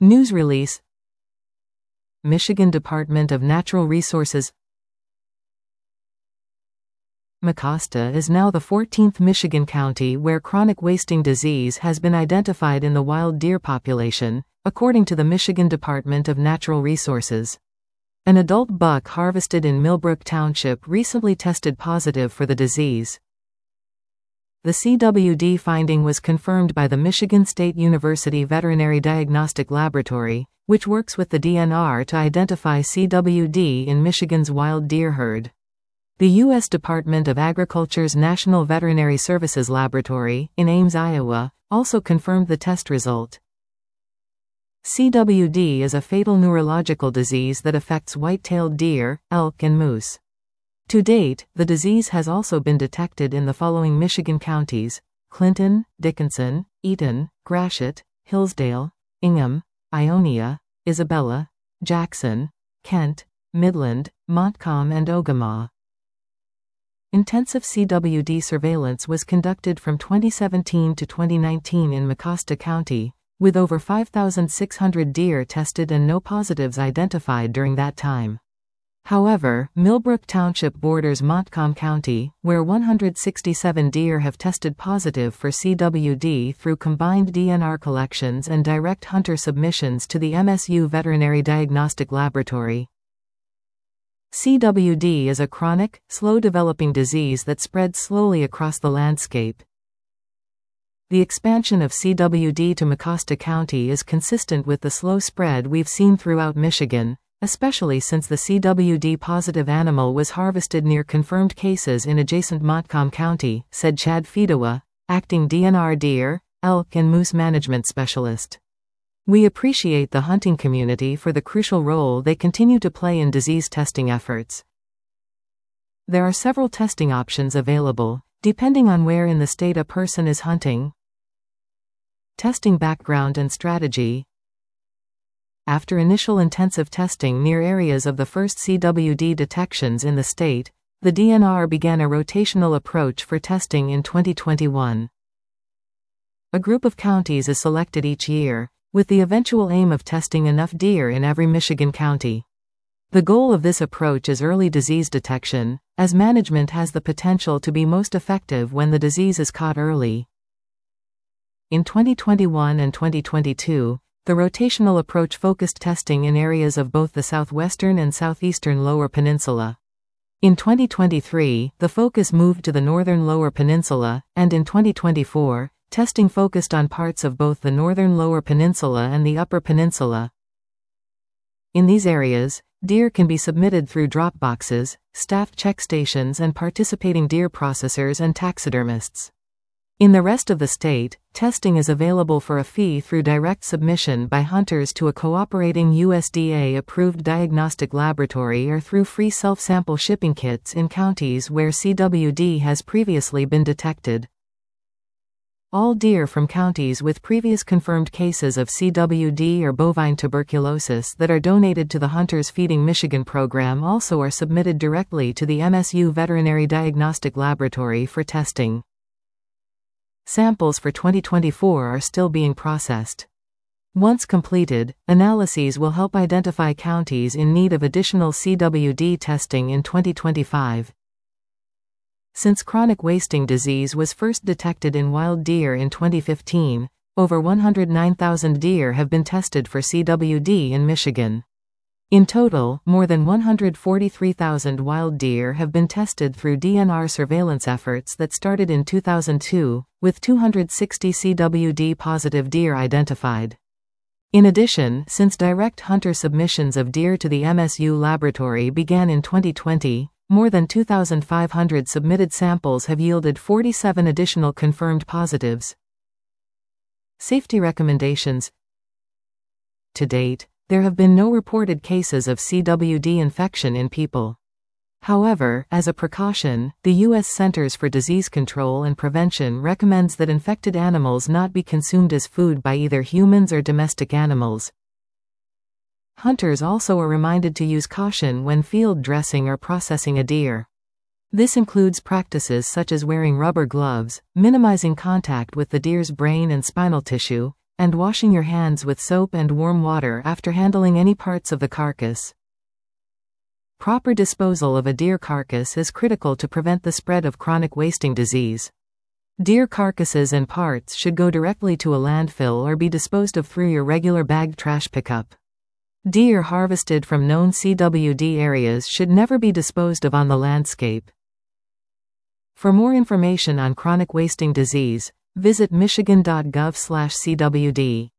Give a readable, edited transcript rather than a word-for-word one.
News release. Michigan Department of Natural Resources. Mecosta is now the 14th Michigan county where chronic wasting disease has been identified in the wild deer population, according to the Michigan Department of Natural Resources. An adult buck harvested in Millbrook Township recently tested positive for the disease. The CWD finding was confirmed by the Michigan State University Veterinary Diagnostic Laboratory, which works with the DNR to identify CWD in Michigan's wild deer herd. The U.S. Department of Agriculture's National Veterinary Services Laboratory, in Ames, Iowa, also confirmed the test result. CWD is a fatal neurological disease that affects white-tailed deer, elk and moose. To date, the disease has also been detected in the following Michigan counties: Clinton, Dickinson, Eaton, Gratiot, Hillsdale, Ingham, Ionia, Isabella, Jackson, Kent, Midland, Montcalm and Ogemaw. Intensive CWD surveillance was conducted from 2017 to 2019 in Mecosta County, with over 5,600 deer tested and no positives identified during that time. However, Millbrook Township borders Montcalm County, where 167 deer have tested positive for CWD through combined DNR collections and direct hunter submissions to the MSU Veterinary Diagnostic Laboratory. CWD is a chronic, slow-developing disease that spreads slowly across the landscape. The expansion of CWD to Mecosta County is consistent with the slow spread we've seen throughout Michigan, especially since the CWD-positive animal was harvested near confirmed cases in adjacent Montcalm County, said Chad Fedewa, acting DNR deer, elk and moose management specialist. We appreciate the hunting community for the crucial role they continue to play in disease testing efforts. There are several testing options available, depending on where in the state a person is hunting. Testing background and strategy. After initial intensive testing near areas of the first CWD detections in the state, the DNR began a rotational approach for testing in 2021. A group of counties is selected each year, with the eventual aim of testing enough deer in every Michigan county. The goal of this approach is early disease detection, as management has the potential to be most effective when the disease is caught early. In 2021 and 2022, the rotational approach focused testing in areas of both the southwestern and southeastern Lower Peninsula. In 2023, the focus moved to the northern Lower Peninsula, and in 2024, testing focused on parts of both the northern Lower Peninsula and the Upper Peninsula. In these areas, deer can be submitted through drop boxes, staffed check stations and participating deer processors and taxidermists. In the rest of the state, testing is available for a fee through direct submission by hunters to a cooperating USDA-approved diagnostic laboratory or through free self-sample shipping kits in counties where CWD has previously been detected. All deer from counties with previous confirmed cases of CWD or bovine tuberculosis that are donated to the Hunters Feeding Michigan program also are submitted directly to the MSU Veterinary Diagnostic Laboratory for testing. Samples for 2024 are still being processed. Once completed, analyses will help identify counties in need of additional CWD testing in 2025. Since chronic wasting disease was first detected in wild deer in 2015, over 109,000 deer have been tested for CWD in Michigan. In total, more than 143,000 wild deer have been tested through DNR surveillance efforts that started in 2002, with 260 CWD-positive deer identified. In addition, since direct hunter submissions of deer to the MSU laboratory began in 2020, more than 2,500 submitted samples have yielded 47 additional confirmed positives. Safety recommendations. To date, there have been no reported cases of CWD infection in people. However, as a precaution, the U.S. Centers for Disease Control and Prevention recommends that infected animals not be consumed as food by either humans or domestic animals. Hunters also are reminded to use caution when field dressing or processing a deer. This includes practices such as wearing rubber gloves, minimizing contact with the deer's brain and spinal tissue, and washing your hands with soap and warm water after handling any parts of the carcass. Proper disposal of a deer carcass is critical to prevent the spread of chronic wasting disease. Deer carcasses and parts should go directly to a landfill or be disposed of through your regular bagged trash pickup. Deer harvested from known CWD areas should never be disposed of on the landscape. For more information on chronic wasting disease, visit michigan.gov/CWD.